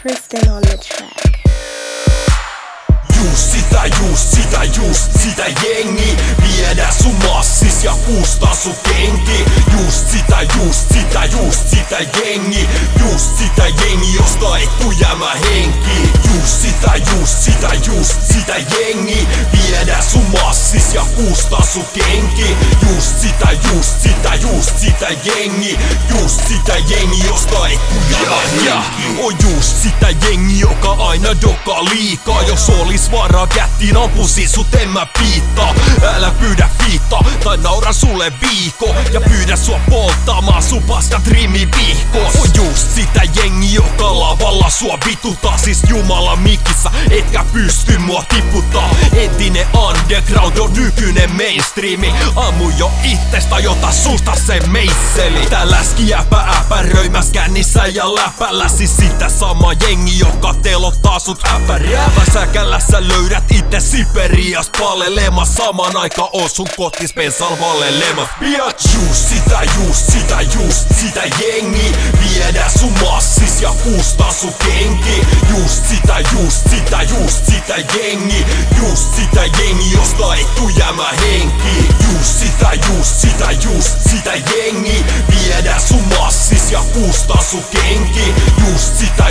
Tristan on the track. Just sitä jengi. Viedä sun massis ja kustaa sun kenki. Just sitä jengi. Just sitä jengi, josta ei tuu jäämä henki. Just sitä jengi. Viedä sun massis ja kustaa sun kenki. Just sitä jengi. Just sitä jengi, josta ei tuu jäämä henki. On just sitä jengi, joka aina dokaa liikaa. Jos olis varaa kättiin ampusin sut en mä piittaa. Älä pyydä fiittaa tai naura sulle viikko. Ja pyydä sua polttamaan sun paskat rimivihkos. On just sitä jengi, joka lavalla sua vituttaa. Siis Jumala mikissä etkä pysty mua tipputtaa. Entinen underground on nykyinen mainstreami. Ammu jo ittestä, jota susta se meisseli. Tää läski äpäröimäs kännissä ja läpällä. Siis sitä sama jengi, joka telottaa sut äpäräävä. Säkällä sä löydät itse Siperias palelemas. Saman aika on sun kotispensal valelemas. Just sitä jengi. Viedä sun massis ja kustaa sun kenki. Just sitä jengi. Just sitä jengi, josta ei tuu jäämä henki. Just sitä jengi. Viedä sun massis ja kustaa sun kenki. Just sitä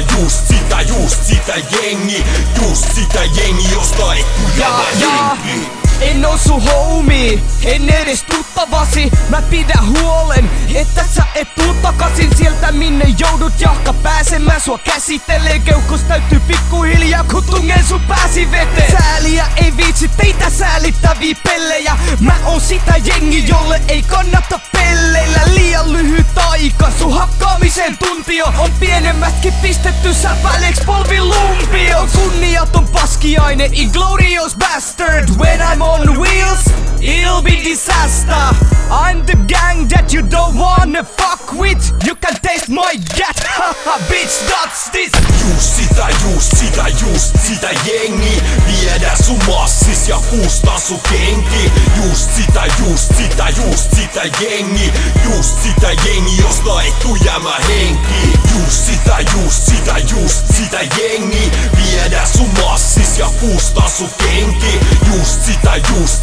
jengi. Just sitä jengi, josta ei tuu jäämä henki. En oo sun homie, en edes tuttavasi. Mä pidän huolen, että sä et tuu takasin sieltä minne joudut jahka pääsemään. Sua käsittelee keuhkos täytyy pikkuhiljaa kun tungen sun pääsi veteen. Sääliä ei viitsi teitä säälittäviä pellejä. Mä oon sitä jengi, jolle ei kannata pelleillä. Liian lyhyt aika, sun hakkaamisen tuntio on pienemmätkin pistetty säpäleeks polvilumpio. On kunniaton paskiainen, inglorious bastard. When I'm on wheels, it'll be disaster. I'm the gang that you don't wanna fuck with. You can taste my gat, haha bitch, that's this. Just sitä jengi. Viedä sun massis ja kustaa sun kenki. Just sitä jengi. Just sitä jengi, josta ei tuu jäämä henki. Just sitä jengi. Viedä sun massis ja kustaa sun kenki. Just sitä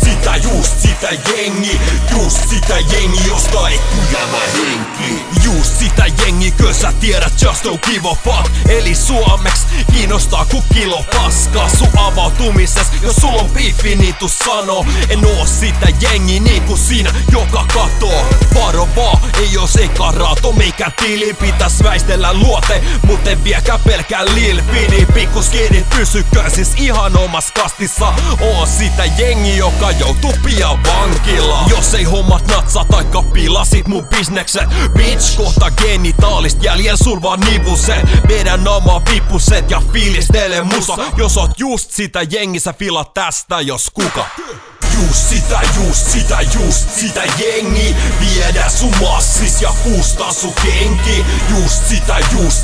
jengi. Just sitä jengi, josta ei tuu jäämä henki. Just sitä jengi, kun sä tiedät just don't give a fuck. Eli suomeks kiinnostaa ku kilo paskaa sun avautumises. Jos sulla on biifi niin tuu sano. En oo sitä jengi niinku siinä joka katoo. Varo vaan, ei oo sekaraato. Meikä tili pitäis väistellä luote. Mut en viekään pelkää lilpidi. Pikkuskidit pysyköön siis ihan omas kastissa. Oon sitä jengi, joka joutuu pian vankilaan. Jos ei hommat natsaa taikka pilasit mun bisnekset. Bitch, kohta genitaalist jäljellä sul vaan nivuset. Vedän omaa vipuset ja fiilistele musa. Jos oot just sitä jengi, sä filat tästä jos kuka. Just sitä jengi. Viedä sun massis ja kustaa sun kenki. Just sitä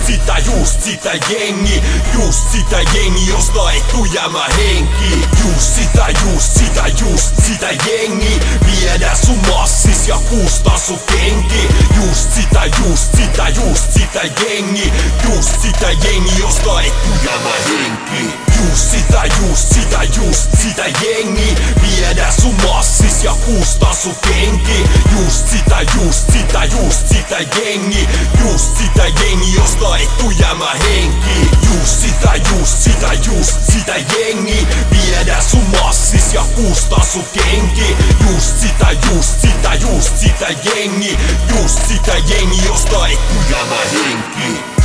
jengi. Just sitä jengi, josta ei tuu jäämä henki. Just sitä jengi. Viedä sun massis ja kustaa sun kenki. Just sitä jengi. Just sitä jengi, josta ei tuu jäämä henki. Just sitä jengi. Viedä sun massis ja kustaa sun kenki. Just sitä jengi. Just sitä jengi, josta ei tuu jäämä henki. Just sitä jengi. Viedä sun massis ja kustaa sun kenki. Just sitä jengi. Just sitä jengi, josta ei tuu jäämä henki.